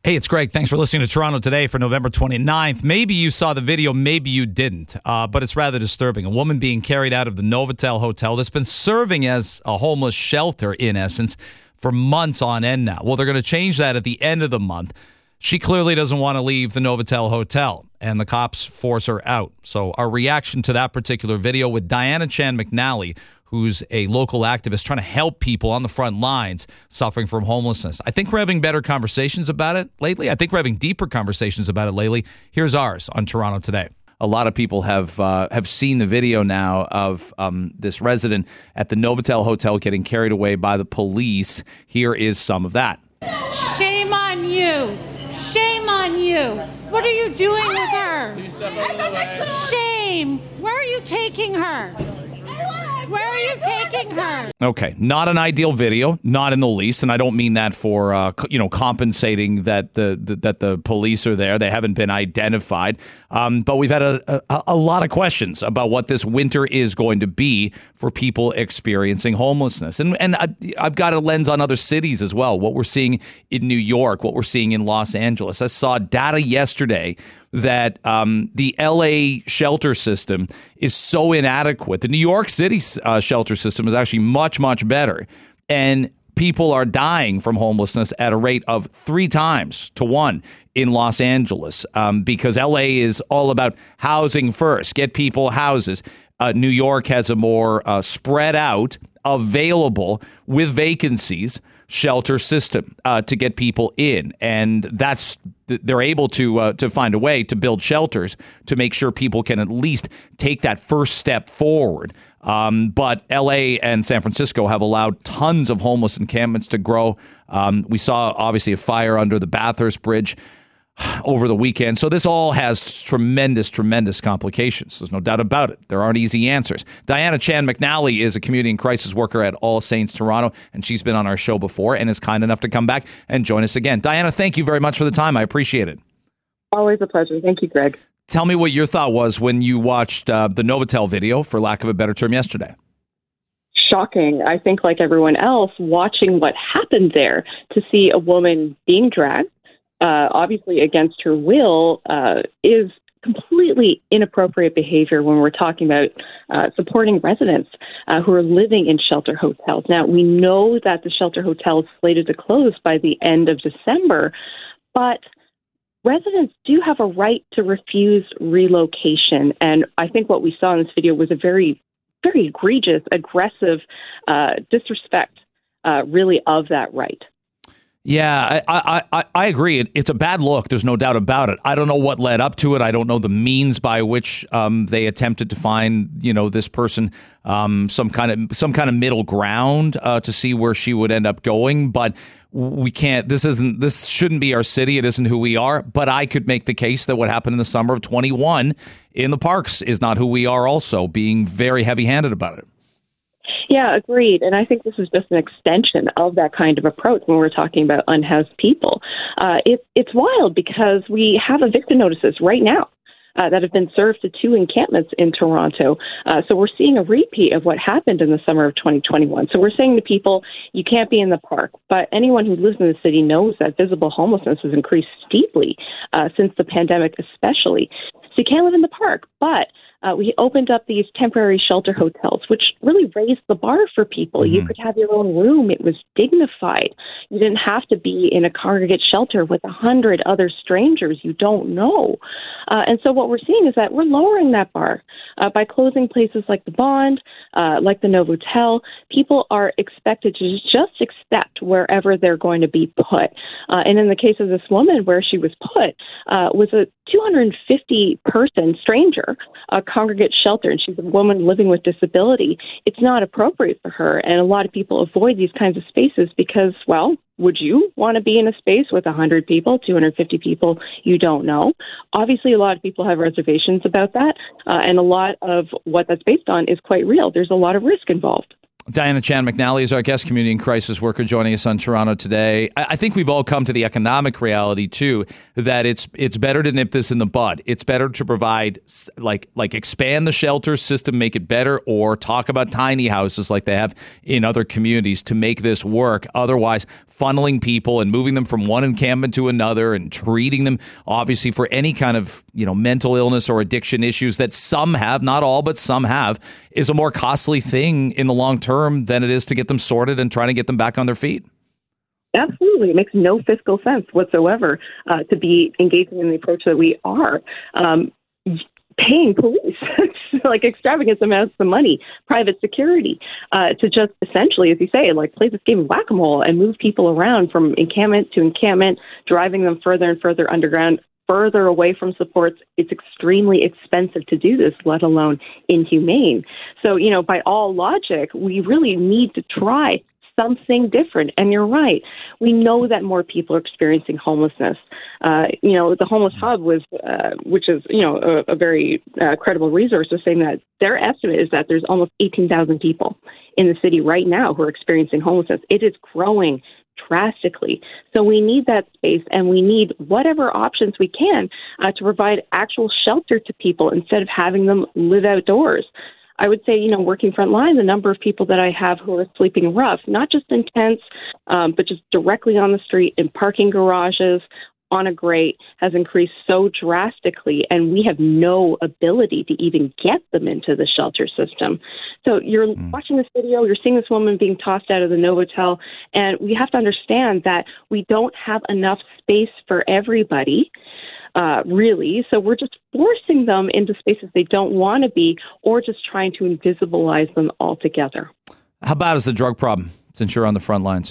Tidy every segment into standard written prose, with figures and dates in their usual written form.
Hey, it's Greg. Thanks for listening to Toronto Today for November 29th. Maybe you saw the video, maybe you didn't, but it's rather disturbing. A woman being carried out of the Novotel Hotel that's been serving as a homeless shelter, in essence, for months on end now. Well, they're going to change that at the end of the month. She clearly doesn't want to leave the Novotel Hotel, and the cops force her out. So our reaction to that particular video with Diana Chan McNally, who's a local activist trying to help people on the front lines suffering from homelessness. I think we're having better conversations about it lately. I think we're having deeper conversations about it lately. Here's ours on Toronto Today. A lot of people have seen the video now of this resident at the Novotel Hotel getting carried away by the police. Here is some of that. Shame on you. Shame on you. What are you doing with her? Please step out of the way. Shame. Where are you taking her? Where are you taking her? Okay, not an ideal video, not in the least, and I don't mean that for compensating that the police are there. They haven't been identified, but we've had a lot of questions about what this winter is going to be for people experiencing homelessness, and I've got a lens on other cities as well. What we're seeing in New York, what we're seeing in Los Angeles. I saw data yesterday that the LA shelter system is so inadequate. The New York City shelter system is actually much, much better. And people are dying from homelessness at a rate of 3 times to 1 in Los Angeles because LA is all about housing first, get people houses. New York has a more spread out, available with vacancies shelter system to get people in, and they're able to find a way to build shelters to make sure people can at least take that first step forward. But LA and San Francisco have allowed tons of homeless encampments to grow. We saw obviously a fire under the Bathurst Bridge over the weekend. So this all has tremendous complications. There's no doubt about it. There aren't easy answers. Diana Chan McNally is a community and crisis worker at All Saints Toronto, and she's been on our show before and is kind enough to come back and join us again. Diana, thank you very much for the time. I appreciate it. Always a pleasure. Thank you, Greg. Tell me what your thought was when you watched the Novotel video, for lack of a better term, yesterday. Shocking. I think, like everyone else, watching what happened there, to see a woman being dragged, obviously against her will, is completely inappropriate behavior when we're talking about supporting residents who are living in shelter hotels. Now, we know that the shelter hotel is slated to close by the end of December, but residents do have a right to refuse relocation. And I think what we saw in this video was a very, very egregious, aggressive disrespect, really, of that right. Yeah, I agree. It's a bad look. There's no doubt about it. I don't know what led up to it. I don't know the means by which they attempted to find, this person some kind of middle ground to see where she would end up going. But we can't. This shouldn't be our city. It isn't who we are. But I could make the case that what happened in the summer of 21 in the parks is not who we are. Also, being very heavy-handed about it. Yeah, agreed. And I think this is just an extension of that kind of approach when we're talking about unhoused people. It's wild because we have eviction notices right now that have been served to 2 encampments in Toronto. So we're seeing a repeat of what happened in the summer of 2021. So we're saying to people, you can't be in the park. But anyone who lives in the city knows that visible homelessness has increased steeply since the pandemic especially. So you can't live in the park. But we opened up these temporary shelter hotels, which really raised the bar for people. Mm-hmm. You could have your own room. It was dignified. You didn't have to be in a congregate shelter with 100 other strangers you don't know. And so what we're seeing is that we're lowering that bar by closing places like the Bond, like the Novotel. People are expected to just accept wherever they're going to be put. And in the case of this woman, where she was put was a 250-person stranger, a congregate shelter, and she's a woman living with disability. It's not appropriate for her, and a lot of people avoid these kinds of spaces because, well, would you want to be in a space with 100 people, 250 people you don't know? Obviously, a lot of people have reservations about that, and a lot of what that's based on is quite real. There's a lot of risk involved. Diana Chan McNally is our guest, community and crisis worker, joining us on Toronto Today. I think we've all come to the economic reality, too, that it's better to nip this in the bud. It's better to provide, like expand the shelter system, make it better, or talk about tiny houses like they have in other communities to make this work. Otherwise, funneling people and moving them from one encampment to another and treating them, obviously, for any kind of mental illness or addiction issues that some have, not all, but some have, is a more costly thing in the long term than it is to get them sorted and trying to get them back on their feet. Absolutely. It makes no fiscal sense whatsoever to be engaging in the approach that we are. Paying police like extravagant amounts of money, private security, to just essentially, as you say, like play this game of whack-a-mole and move people around from encampment to encampment, driving them further and further underground, further away from supports. It's extremely expensive to do this, let alone inhumane. So, by all logic, we really need to try something different. And you're right. We know that more people are experiencing homelessness. The Homeless Hub was, which is, a very credible resource, was saying that their estimate is that there's almost 18,000 people in the city right now who are experiencing homelessness. It is growing drastically. So we need that space, and we need whatever options we can to provide actual shelter to people instead of having them live outdoors. I would say, working frontline, the number of people that I have who are sleeping rough, not just in tents, but just directly on the street, in parking garages, on a grate, has increased so drastically, and we have no ability to even get them into the shelter system. So you're watching this video, you're seeing this woman being tossed out of the Novotel, and we have to understand that we don't have enough space for everybody. Really. So we're just forcing them into spaces they don't want to be, or just trying to invisibilize them altogether. How bad is the drug problem, since you're on the front lines?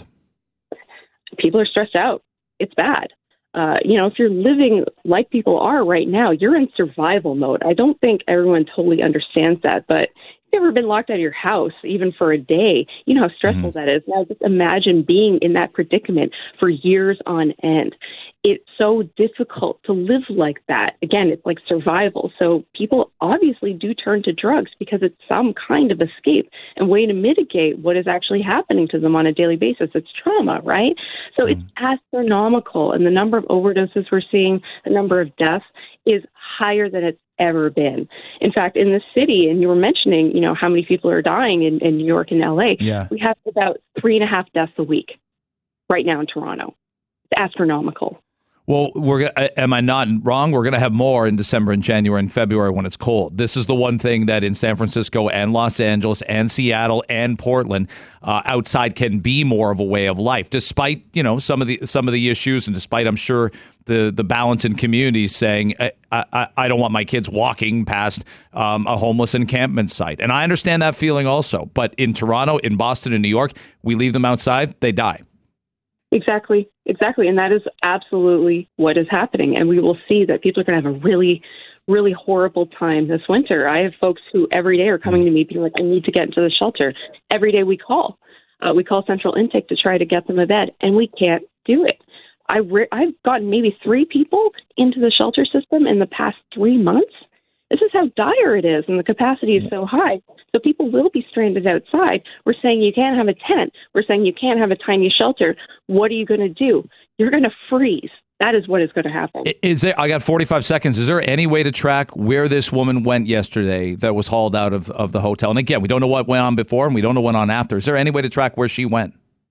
People are stressed out. It's bad. If you're living like people are right now, you're in survival mode. I don't think everyone totally understands that, but if you've ever been locked out of your house, even for a day, you know how stressful that is. Now just imagine being in that predicament for years on end. It's so difficult to live like that. Again, it's like survival. So people obviously do turn to drugs because it's some kind of escape and way to mitigate what is actually happening to them on a daily basis. It's trauma, right? So it's astronomical. And the number of overdoses we're seeing, the number of deaths is higher than it's ever been. In fact, in the city, and you were mentioning, how many people are dying in New York and LA, we have about 3.5 deaths a week right now in Toronto. It's astronomical. Well, am I not wrong? We're going to have more in December and January and February when it's cold. This is the one thing that in San Francisco and Los Angeles and Seattle and Portland, outside can be more of a way of life, despite some of the issues, and despite, I'm sure, the balance in communities saying I don't want my kids walking past a homeless encampment site, and I understand that feeling also. But in Toronto, in Boston, in New York, we leave them outside, they die. Exactly. And that is absolutely what is happening. And we will see that people are going to have a really, really horrible time this winter. I have folks who every day are coming to me being like, I need to get into the shelter. Every day we call. We call Central Intake to try to get them a bed, and we can't do it. I've gotten maybe 3 people into the shelter system in the past 3 months. This is how dire it is, and the capacity is so high. So people will be stranded outside. We're saying you can't have a tent. We're saying you can't have a tiny shelter. What are you going to do? You're going to freeze. That is what is going to happen. I got 45 seconds. Is there any way to track where this woman went yesterday that was hauled out of the hotel? And again, we don't know what went on before, and we don't know what went on after. Is there any way to track where she went?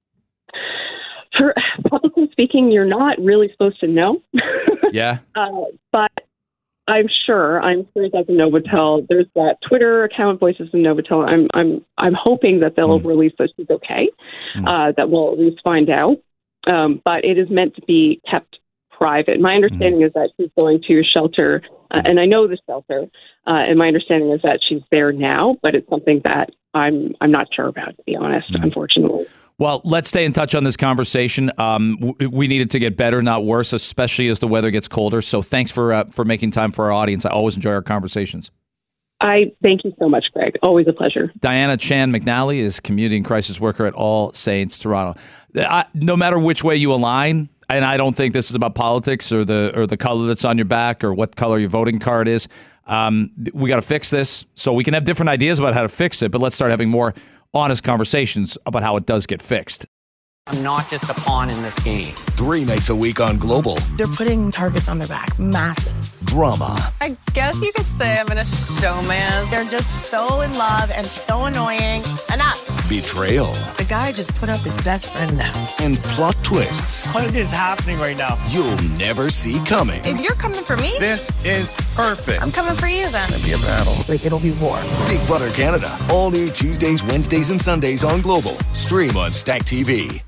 Publicly speaking, you're not really supposed to know. Yeah. But I'm sure that the Novotel, there's that Twitter account, Voices of Novotel. I'm hoping that they'll release that she's okay, that we'll at least find out. But it is meant to be kept private. My understanding is that she's going to a shelter, and I know the shelter, and my understanding is that she's there now, but it's something that I'm not sure about, to be honest, unfortunately. Well, let's stay in touch on this conversation. We need it to get better, not worse, especially as the weather gets colder. So thanks for making time for our audience. I always enjoy our conversations. I thank you so much, Greg. Always a pleasure. Diana Chan McNally is community and crisis worker at All Saints Toronto. No matter which way you align, and I don't think this is about politics or the color that's on your back or what color your voting card is. We got to fix this, so we can have different ideas about how to fix it. But let's start having more honest conversations about how it does get fixed. I'm not just a pawn in this game. 3 nights a week on Global. They're putting targets on their back. Massive. Drama. I guess you could say I'm in a showman. They're just so in love and so annoying. Enough. Betrayal. The guy just put up his best friend now. And plot twists What is happening right now? you'll never see coming. If you're coming for me, This is perfect. I'm coming for you then. Be a battle. Like, it'll be war. Big Brother Canada. All new Tuesdays, Wednesdays, and Sundays on Global. Stream on Stack TV.